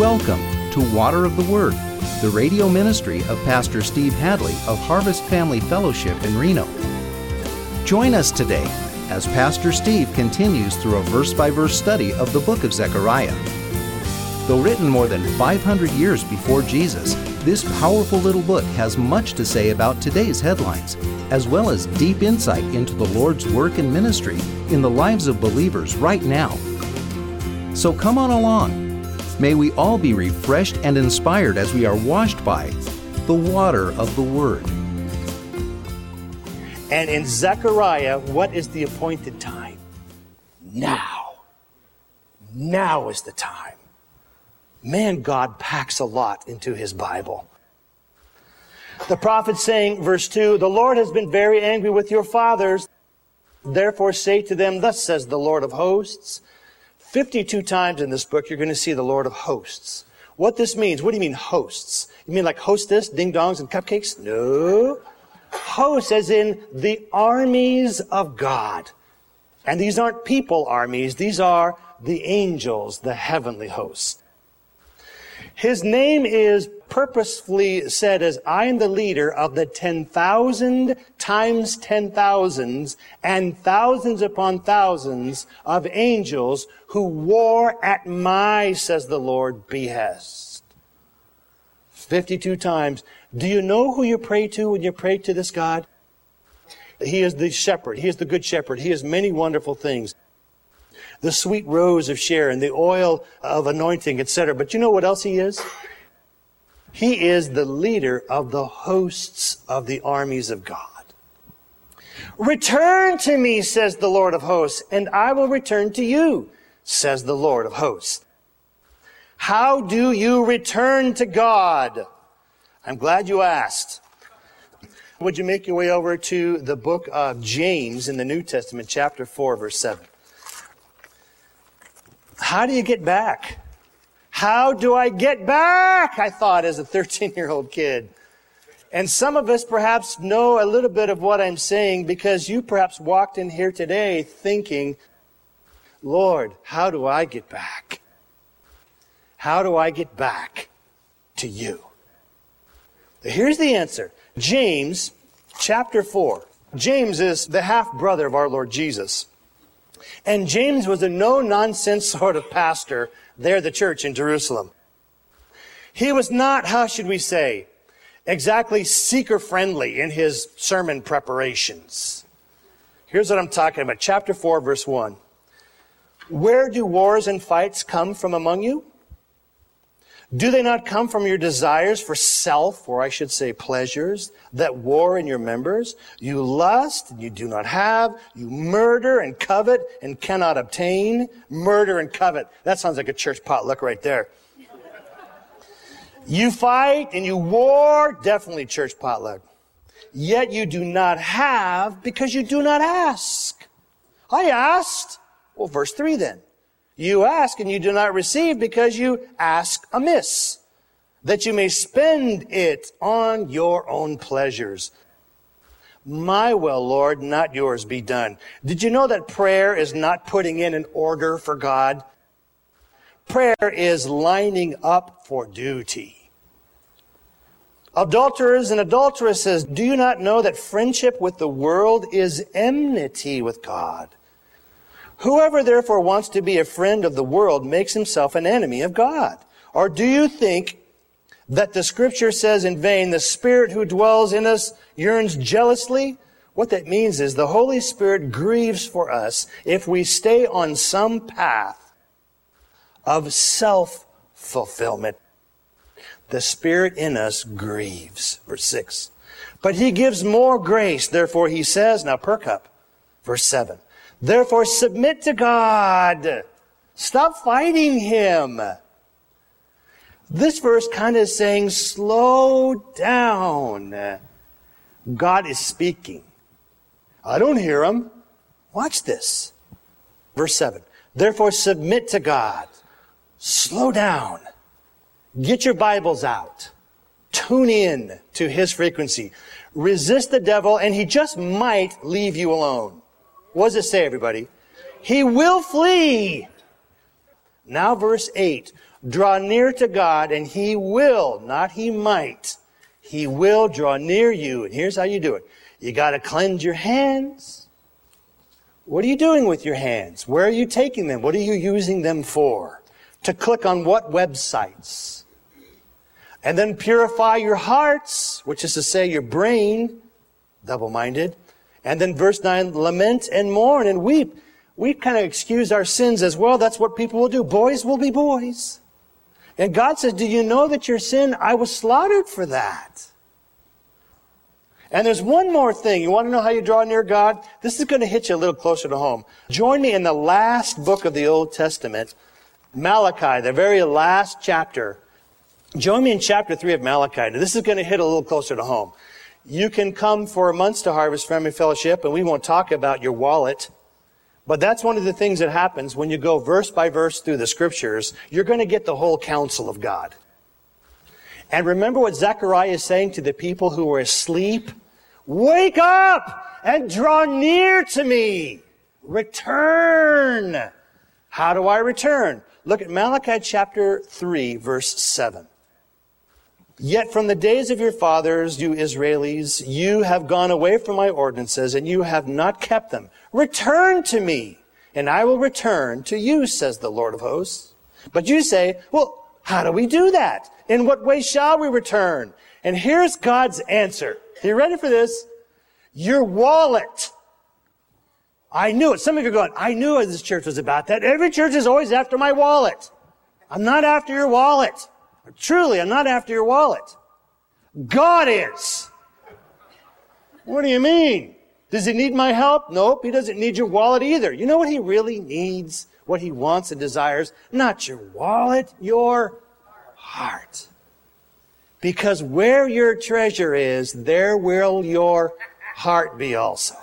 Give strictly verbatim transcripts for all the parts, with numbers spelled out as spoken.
Welcome to Water of the Word, the radio ministry of Pastor Steve Hadley of Harvest Family Fellowship in Reno. Join us today as Pastor Steve continues through a verse-by-verse study of the book of Zechariah. Though written more than five hundred years before Jesus, this powerful little book has much to say about today's headlines, as well as deep insight into the Lord's work and ministry in the lives of believers right now. So come on along. May we all be refreshed and inspired as we are washed by the water of the Word. And in Zechariah, what is the appointed time? Now. Now is the time. Man, God packs a lot into His Bible. The prophet saying, verse two, the Lord has been very angry with your fathers. Therefore say to them, thus says the Lord of hosts. fifty-two times in this book, you're going to see the Lord of hosts. What this means, what do you mean hosts? You mean like hostess, ding-dongs, and cupcakes? No. Hosts as in the armies of God. And these aren't people armies. These are the angels, the heavenly hosts. His name is purposefully said as I am the leader of the ten thousand times ten thousands and thousands upon thousands of angels who war at my, says the Lord, behest. fifty-two times. Do you know who you pray to when you pray to this God? He is the shepherd. He is the good shepherd. He is many wonderful things. The sweet rose of Sharon, the oil of anointing, et cetera. But you know what else He is? He is the leader of the hosts of the armies of God. Return to me, says the Lord of hosts, and I will return to you, says the Lord of hosts. How do you return to God? I'm glad you asked. Would you make your way over to the book of James in the New Testament, chapter four, verse seven. How do you get back? How do I get back? I thought as a thirteen-year-old kid. And some of us perhaps know a little bit of what I'm saying because you perhaps walked in here today thinking, Lord, how do I get back? How do I get back to you? Here's the answer. James chapter four. James is the half-brother of our Lord Jesus. And James was a no-nonsense sort of pastor there at the church in Jerusalem. He was not, how should we say, exactly seeker-friendly in his sermon preparations. Here's what I'm talking about. Chapter four, verse one. Where do wars and fights come from among you? Do they not come from your desires for self, or I should say pleasures, that war in your members? You lust and you do not have. You murder and covet and cannot obtain. Murder and covet. That sounds like a church potluck right there. You fight and you war. Definitely church potluck. Yet you do not have because you do not ask. I asked. Well, verse three then. You ask and you do not receive because you ask amiss, that you may spend it on your own pleasures. My will, Lord, not yours be done. Did you know that prayer is not putting in an order for God? Prayer is lining up for duty. Adulterers and adulteresses, do you not know that friendship with the world is enmity with God? Whoever therefore wants to be a friend of the world makes himself an enemy of God. Or do you think that the Scripture says in vain, the Spirit who dwells in us yearns jealously? What that means is the Holy Spirit grieves for us if we stay on some path of self-fulfillment. The Spirit in us grieves. Verse six. But He gives more grace. Therefore He says, now perk up. Verse seven. Therefore, submit to God. Stop fighting Him. This verse kind of is saying, slow down. God is speaking. I don't hear Him. Watch this. Verse seven. Therefore, submit to God. Slow down. Get your Bibles out. Tune in to His frequency. Resist the devil, and he just might leave you alone. What does it say, everybody? He will flee. Now verse eight. Draw near to God, and He will, not He might, He will draw near you. And here's how you do it. You got to cleanse your hands. What are you doing with your hands? Where are you taking them? What are you using them for? To click on what websites? And then purify your hearts, which is to say your brain, double-minded. And then verse nine, lament and mourn and weep. We kind of excuse our sins as well. That's what people will do. Boys will be boys. And God says, do you know that your sin, I was slaughtered for that? And there's one more thing. You want to know how you draw near God? This is going to hit you a little closer to home. Join me in the last book of the Old Testament, Malachi, the very last chapter. Join me in chapter three of Malachi. Now, this is going to hit a little closer to home. You can come for months to Harvest Family Fellowship, and we won't talk about your wallet. But that's one of the things that happens when you go verse by verse through the Scriptures. You're going to get the whole counsel of God. And remember what Zechariah is saying to the people who were asleep? Wake up and draw near to me. Return. How do I return? Look at Malachi chapter three, verse seven. Yet from the days of your fathers, you Israelis, you have gone away from my ordinances, and you have not kept them. Return to me, and I will return to you, says the Lord of hosts. But you say, well, how do we do that? In what way shall we return? And here's God's answer. Are you ready for this? Your wallet. I knew it. Some of you are going, I knew this church was about that. Every church is always after my wallet. I'm not after your wallet. Truly, I'm not after your wallet. God is. What do you mean? Does He need my help? Nope, He doesn't need your wallet either. You know what He really needs? What He wants and desires? Not your wallet, your heart. Because where your treasure is, there will your heart be also.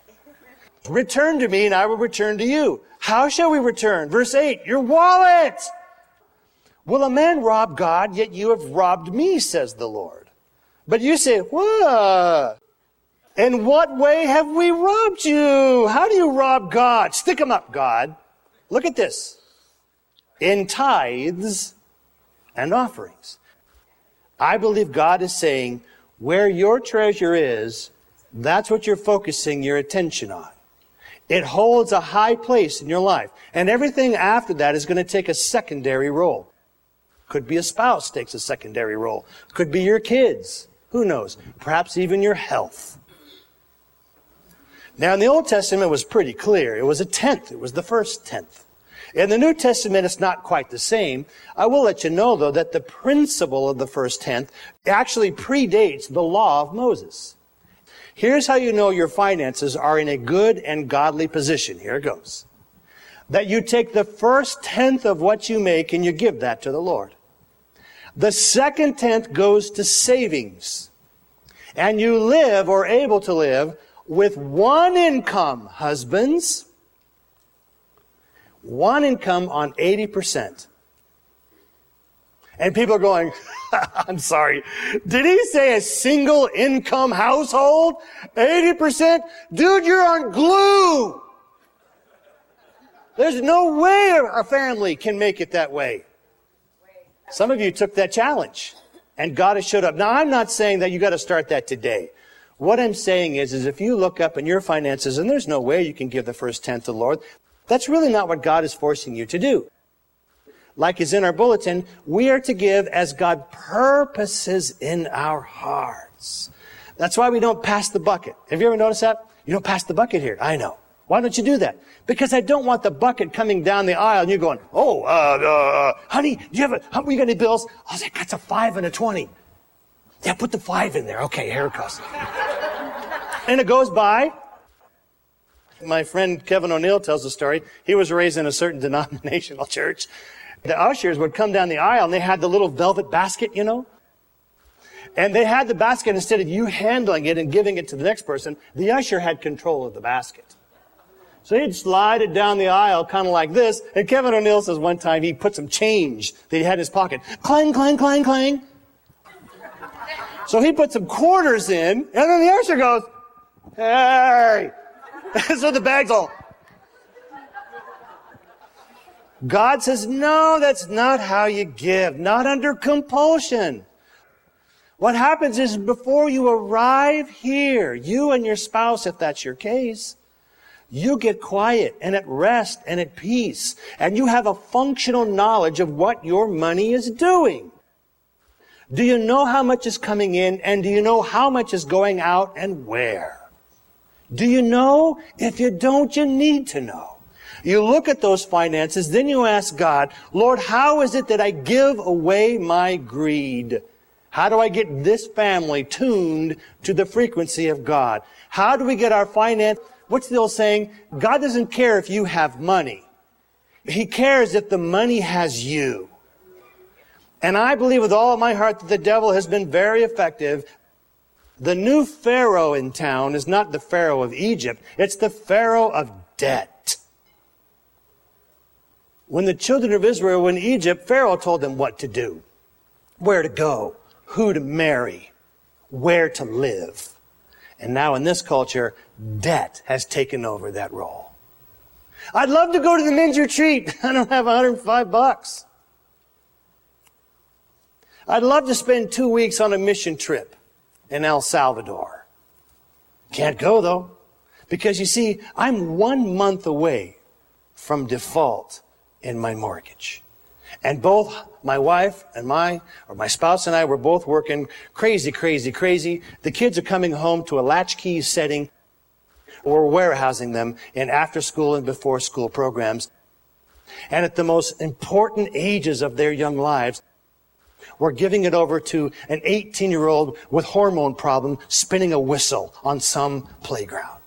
Return to me, and I will return to you. How shall we return? Verse eight, your wallet. Will a man rob God, yet you have robbed me, says the Lord. But you say, what? In what way have we robbed you? How do you rob God? Stick 'em up, God. Look at this. In tithes and offerings. I believe God is saying, where your treasure is, that's what you're focusing your attention on. It holds a high place in your life. And everything after that is going to take a secondary role. Could be a spouse takes a secondary role. Could be your kids. Who knows? Perhaps even your health. Now, in the Old Testament, it was pretty clear. It was a tenth. It was the first tenth. In the New Testament, it's not quite the same. I will let you know, though, that the principle of the first tenth actually predates the law of Moses. Here's how you know your finances are in a good and godly position. Here it goes. That you take the first tenth of what you make and you give that to the Lord. The second tenth goes to savings. And you live, or able to live, with one income, husbands. One income on eighty percent. And people are going, I'm sorry, did he say a single income household? eighty percent? Dude, you're on glue. There's no way a family can make it that way. Some of you took that challenge, and God has showed up. Now, I'm not saying that you got to start that today. What I'm saying is, is if you look up in your finances, and there's no way you can give the first tenth to the Lord, that's really not what God is forcing you to do. Like is in our bulletin, we are to give as God purposes in our hearts. That's why we don't pass the bucket. Have you ever noticed that? You don't pass the bucket here. I know. Why don't you do that? Because I don't want the bucket coming down the aisle and you're going, oh, uh, uh, honey, do you have a, how, you got any bills? I was like, that's a five and a twenty. Yeah, put the five in there. Okay, here it goes. And it goes by. My friend Kevin O'Neill tells the story. He was raised in a certain denominational church. The ushers would come down the aisle and they had the little velvet basket, you know. And they had the basket, instead of you handling it and giving it to the next person, the usher had control of the basket. So he'd slide it down the aisle kind of like this. And Kevin O'Neill says one time he put some change that he had in his pocket. Clang, clang, clang, clang. So he put some quarters in, and then the usher goes, hey. So the bag's all. God says, no, that's not how you give, not under compulsion. What happens is before you arrive here, you and your spouse, if that's your case, you get quiet and at rest and at peace, and you have a functional knowledge of what your money is doing. Do you know how much is coming in, and do you know how much is going out and where? Do you know? If you don't, you need to know. You look at those finances, then you ask God, Lord, how is it that I give away my greed? How do I get this family tuned to the frequency of God? How do we get our finance? What's the old saying? God doesn't care if you have money. He cares if the money has you. And I believe with all of my heart that the devil has been very effective. The new Pharaoh in town is not the Pharaoh of Egypt. It's the Pharaoh of debt. When the children of Israel were in Egypt, Pharaoh told them what to do, where to go, who to marry, where to live. And now in this culture, debt has taken over that role. I'd love to go to the men's retreat. I don't have one hundred five bucks. I'd love to spend two weeks on a mission trip in El Salvador. Can't go though, because you see, I'm one month away from default in my mortgage. And both my wife and my, or my spouse and I were both working crazy, crazy, crazy. The kids are coming home to a latchkey setting. We're warehousing them in after school and before school programs. And at the most important ages of their young lives, we're giving it over to an eighteen-year-old with hormone problem spinning a whistle on some playground.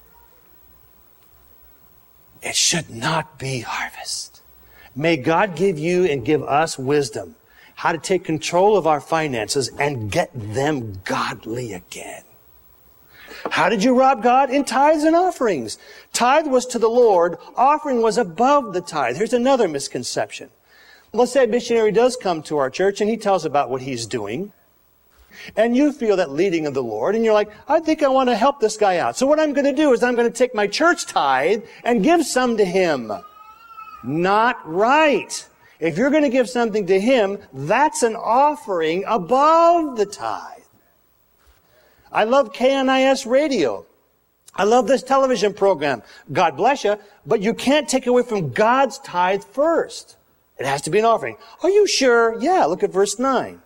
It should not be Harvest. May God give you and give us wisdom how to take control of our finances and get them godly again. How did you rob God? In tithes and offerings. Tithe was to the Lord. Offering was above the tithe. Here's another misconception. Let's say a missionary does come to our church and he tells about what he's doing. And you feel that leading of the Lord and you're like, I think I want to help this guy out. So what I'm going to do is I'm going to take my church tithe and give some to him. Not right. If you're going to give something to him, that's an offering above the tithe. I love K N I S radio. I love this television program. God bless you, but you can't take away from God's tithe first. It has to be an offering. Are you sure? Yeah, look at verse nine.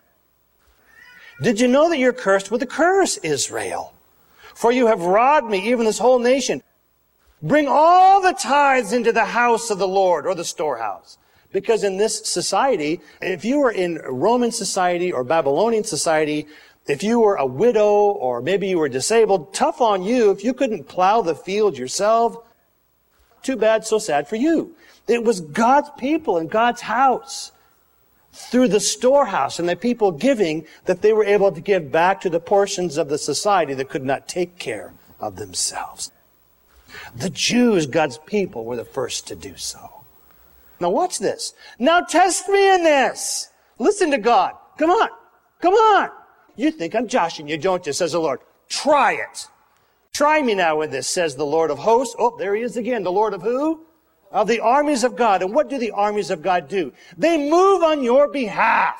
Did you know that you're cursed with a curse, Israel? For you have robbed me, even this whole nation. Bring all the tithes into the house of the Lord, or the storehouse. Because in this society, if you were in Roman society or Babylonian society, if you were a widow or maybe you were disabled, tough on you if you couldn't plow the field yourself. Too bad, so sad for you. It was God's people in God's house through the storehouse and the people giving that they were able to give back to the portions of the society that could not take care of themselves. The Jews, God's people, were the first to do so. Now watch this. Now test me in this. Listen to God. Come on. Come on. You think I'm joshing you, don't you, says the Lord. Try it. Try me now with this, says the Lord of hosts. Oh, there he is again. The Lord of who? Of the armies of God. And what do the armies of God do? They move on your behalf.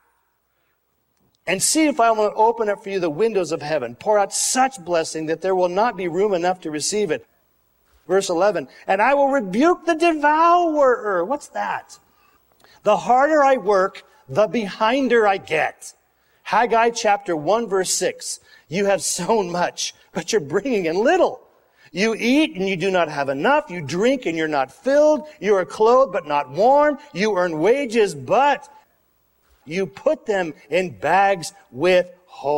And see if I will open up for you the windows of heaven. Pour out such blessing that there will not be room enough to receive it. Verse eleven. And I will rebuke the devourer. What's that? The harder I work, the behinder I get. Haggai chapter one verse six. You have sown much, but you're bringing in little. You eat and you do not have enough. You drink and you're not filled. You are clothed but not warm. You earn wages, but you put them in bags with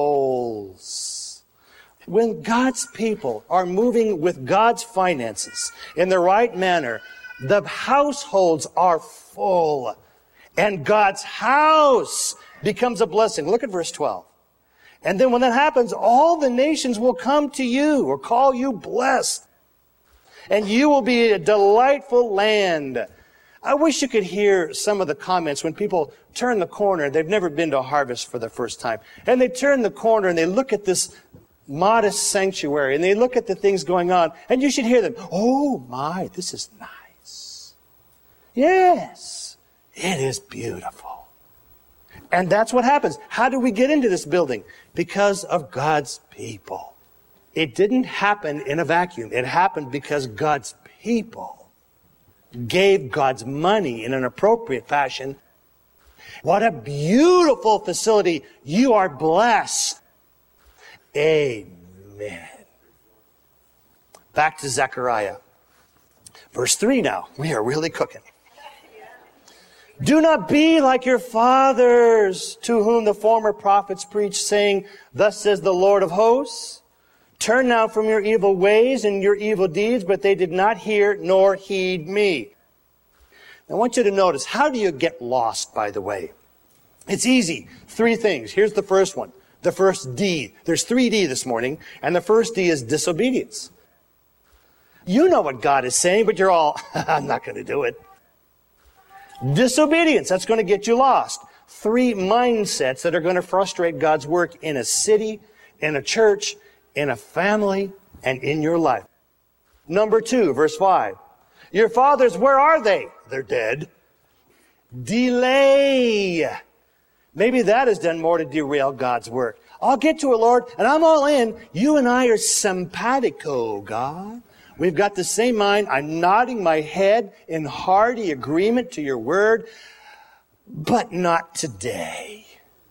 holes. When God's people are moving with God's finances in the right manner, the households are full. And God's house becomes a blessing. Look at verse twelve. And then when that happens, all the nations will come to you or call you blessed. And you will be a delightful land. I wish you could hear some of the comments when people turn the corner. They've never been to a harvest for the first time. And they turn the corner and they look at this modest sanctuary and they look at the things going on. And you should hear them. Oh my, this is nice. Yes, it is beautiful. And that's what happens. How do we get into this building? Because of God's people. It didn't happen in a vacuum. It happened because God's people gave God's money in an appropriate fashion. What a beautiful facility. You are blessed. Amen. Back to Zechariah. Verse three now. We are really cooking. Do not be like your fathers, to whom the former prophets preached, saying, thus says the Lord of hosts, turn now from your evil ways and your evil deeds, but they did not hear nor heed me. I want you to notice, how do you get lost, by the way? It's easy. Three things. Here's the first one. The first D. There's three D this morning, and the first D is disobedience. You know what God is saying, but you're all, I'm not going to do it. Disobedience, that's going to get you lost. Three mindsets that are going to frustrate God's work in a city, in a church, in a family, and in your life. Number two, verse five. Your fathers, where are they? They're dead. Delay. Maybe that has done more to derail God's work. I'll get to it, Lord, and I'm all in. You and I are simpatico, God. We've got the same mind. I'm nodding my head in hearty agreement to your word, but not today.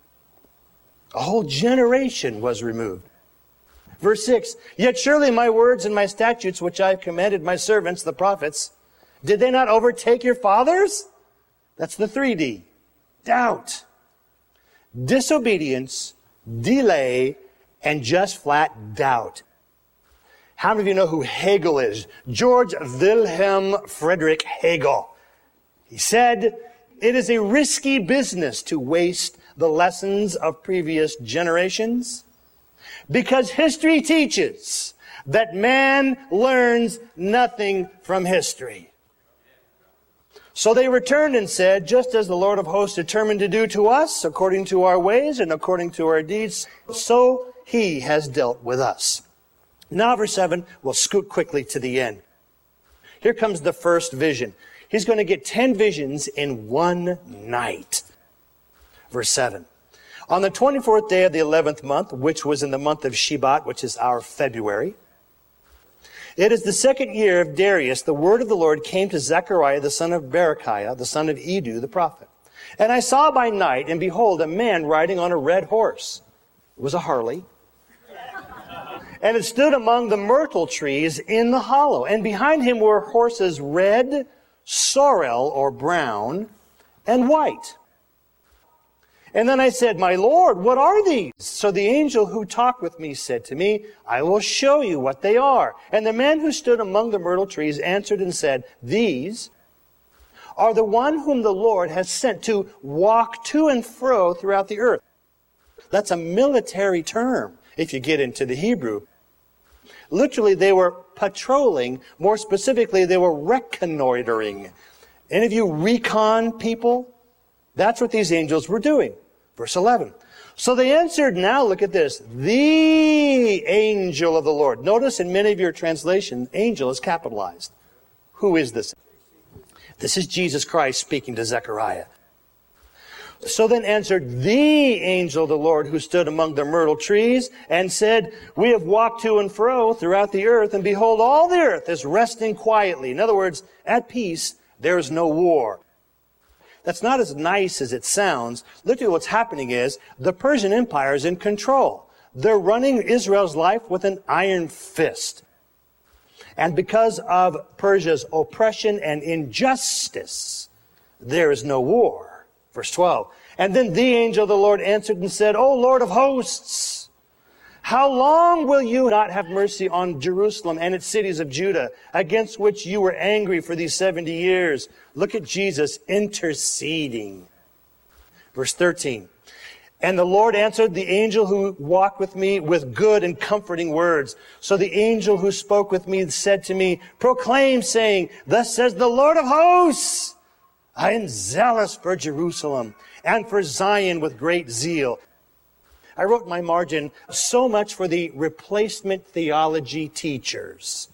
A whole generation was removed. Verse six, yet surely my words and my statutes, which I have commanded my servants, the prophets, did they not overtake your fathers? That's the three D. Doubt, disobedience, delay, and just flat doubt. How many of you know who Hegel is? George Wilhelm Friedrich Hegel. He said, it is a risky business to waste the lessons of previous generations, because history teaches that man learns nothing from history. So they returned and said, just as the Lord of hosts determined to do to us, according to our ways and according to our deeds, so he has dealt with us. Now, verse seven, we'll scoot quickly to the end. Here comes the first vision. He's going to get ten visions in one night. Verse seven. On the twenty-fourth day of the eleventh month, which was in the month of Shebat, which is our February, it is the second year of Darius, the word of the Lord came to Zechariah, the son of Berechiah, the son of Edu, the prophet. And I saw by night, and behold, a man riding on a red horse. It was a Harley. And it stood among the myrtle trees in the hollow. And behind him were horses red, sorrel, or brown, and white. And then I said, my Lord, what are these? So the angel who talked with me said to me, I will show you what they are. And the man who stood among the myrtle trees answered and said, these are the one whom the Lord has sent to walk to and fro throughout the earth. That's a military term. If you get into the Hebrew, literally they were patrolling. More specifically, they were reconnoitering. Any of you recon people? That's what these angels were doing. Verse eleven. So they answered, now look at this, the angel of the Lord. Notice in many of your translations, angel is capitalized. Who is this? This is Jesus Christ speaking to Zechariah. So then answered the angel of the Lord who stood among the myrtle trees and said, we have walked to and fro throughout the earth, and behold, all the earth is resting quietly. In other words, at peace, there is no war. That's not as nice as it sounds. Literally what's happening is the Persian Empire is in control. They're running Israel's life with an iron fist. And because of Persia's oppression and injustice, there is no war. Verse twelve, and then the angel of the Lord answered and said, O Lord of hosts, how long will you not have mercy on Jerusalem and its cities of Judah, against which you were angry for these seventy years? Look at Jesus interceding. Verse thirteen, and the Lord answered the angel who walked with me with good and comforting words. So the angel who spoke with me said to me, proclaim, saying, thus says the Lord of hosts, I am zealous for Jerusalem and for Zion with great zeal. I wrote in my margin, so much for the replacement theology teachers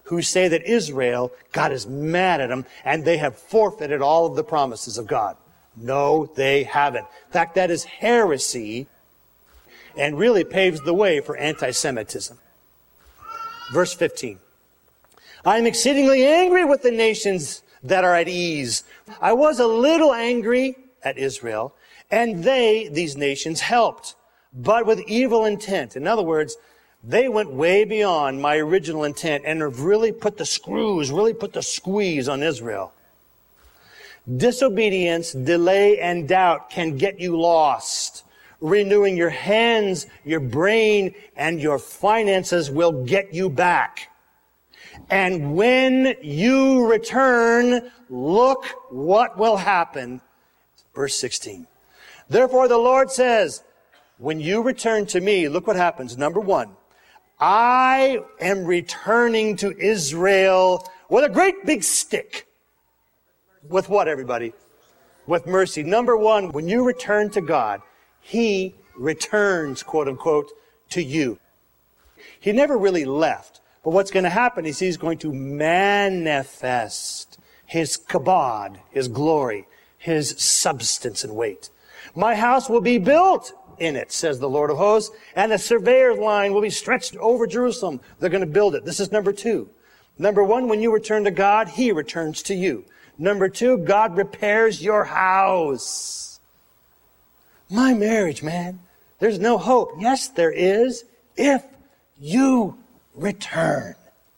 who say that Israel, God is mad at them, and they have forfeited all of the promises of God. No, they haven't. In fact, that is heresy and really paves the way for anti-Semitism. Verse fifteen. I am exceedingly angry with the nations that are at ease. I was a little angry at Israel, and they, these nations, helped, but with evil intent. In other words, they went way beyond my original intent and have really put the screws, really put the squeeze on Israel. Disobedience, delay, and doubt can get you lost. Renewing your hands, your brain, and your finances will get you back. And when you return, look what will happen. Verse sixteen. Therefore the Lord says, when you return to me, look what happens. Number one, I am returning to Israel with a great big stick. With what, everybody? With mercy. Number one, when you return to God, He returns, quote unquote, to you. He never really left. But what's going to happen is He's going to manifest His kabod, His glory, His substance and weight. My house will be built in it, says the Lord of hosts, and a surveyor's line will be stretched over Jerusalem. They're going to build it. This is number two. Number one, when you return to God, He returns to you. Number two, God repairs your house. My marriage, man, there's no hope. Yes, there is, if you return.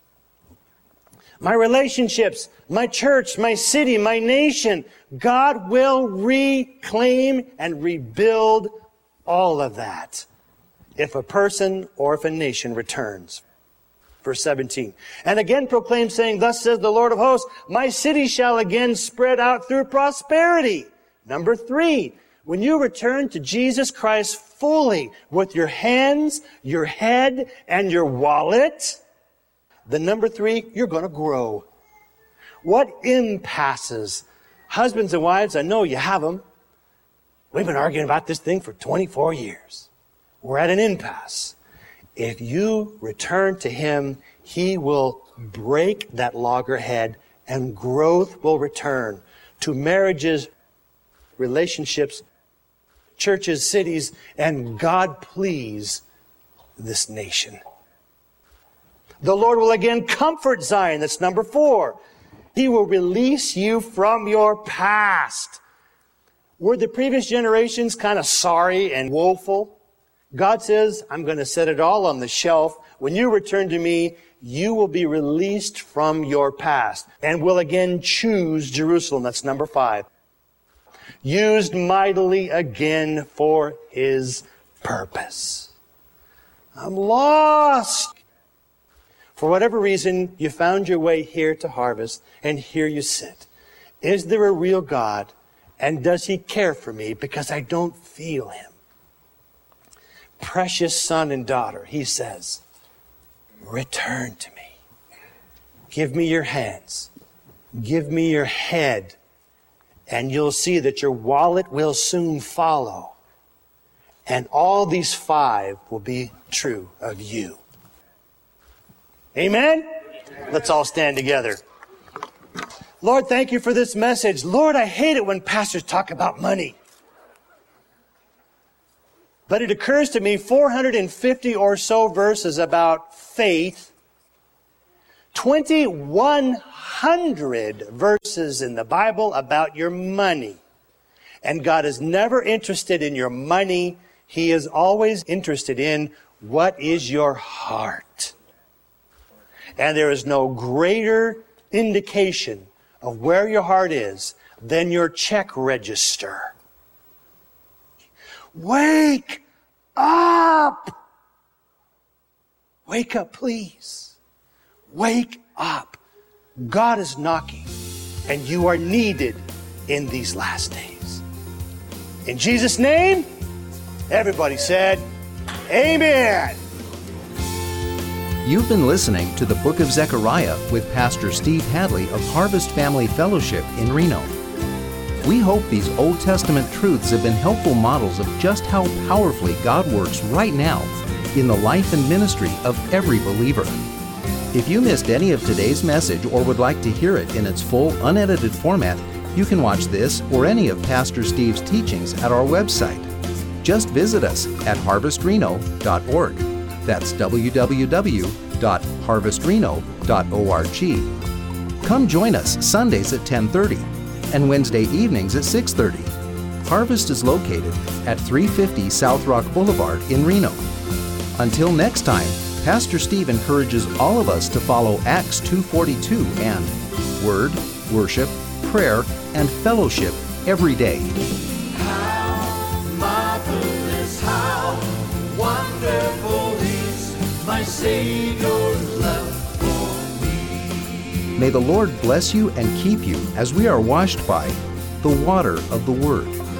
My relationships, my church, my city, my nation, God will reclaim and rebuild all of that if a person or if a nation returns. Verse seventeen. And again proclaim, saying, thus says the Lord of hosts, my city shall again spread out through prosperity. Number three, when you return to Jesus Christ fully with your hands, your head, and your wallet, the number three, you're going to grow. What impasses? Husbands and wives, I know you have them. We've been arguing about this thing for twenty-four years. We're at an impasse. If you return to Him, He will break that loggerhead and growth will return to marriages, relationships, churches, cities, and God please this nation. The Lord will again comfort Zion. That's number four. He will release you from your past. Were the previous generations kind of sorry and woeful? God says, I'm going to set it all on the shelf. When you return to me, you will be released from your past and will again choose Jerusalem. That's number five. Used mightily again for His purpose. I'm lost. For whatever reason, you found your way here to Harvest, and here you sit. Is there a real God? And does He care for me because I don't feel Him? Precious son and daughter, He says, return to me. Give me your hands. Give me your head. And you'll see that your wallet will soon follow. And all these five will be true of you. Amen? Let's all stand together. Lord, thank you for this message. Lord, I hate it when pastors talk about money. But it occurs to me four hundred fifty or so verses about faith, twenty-one hundred verses in the Bible about your money. And God is never interested in your money. He is always interested in what is your heart. And there is no greater indication of where your heart is than your check register. Wake up! Wake up, please. Wake up. God is knocking, and you are needed in these last days. In Jesus' name, everybody said, Amen. You've been listening to the Book of Zechariah with Pastor Steve Hadley of Harvest Family Fellowship in Reno. We hope these Old Testament truths have been helpful models of just how powerfully God works right now in the life and ministry of every believer. If you missed any of today's message or would like to hear it in its full, unedited format, you can watch this or any of Pastor Steve's teachings at our website. Just visit us at harvest reno dot org. That's w w w dot harvest reno dot org. Come join us Sundays at ten thirty and Wednesday evenings at six thirty. Harvest is located at three fifty South Rock Boulevard in Reno. Until next time, Pastor Steve encourages all of us to follow Acts two forty-two and Word, Worship, Prayer, and Fellowship every day. How marvelous, how wonderful is my Savior's love for me. May the Lord bless you and keep you as we are washed by the water of the Word.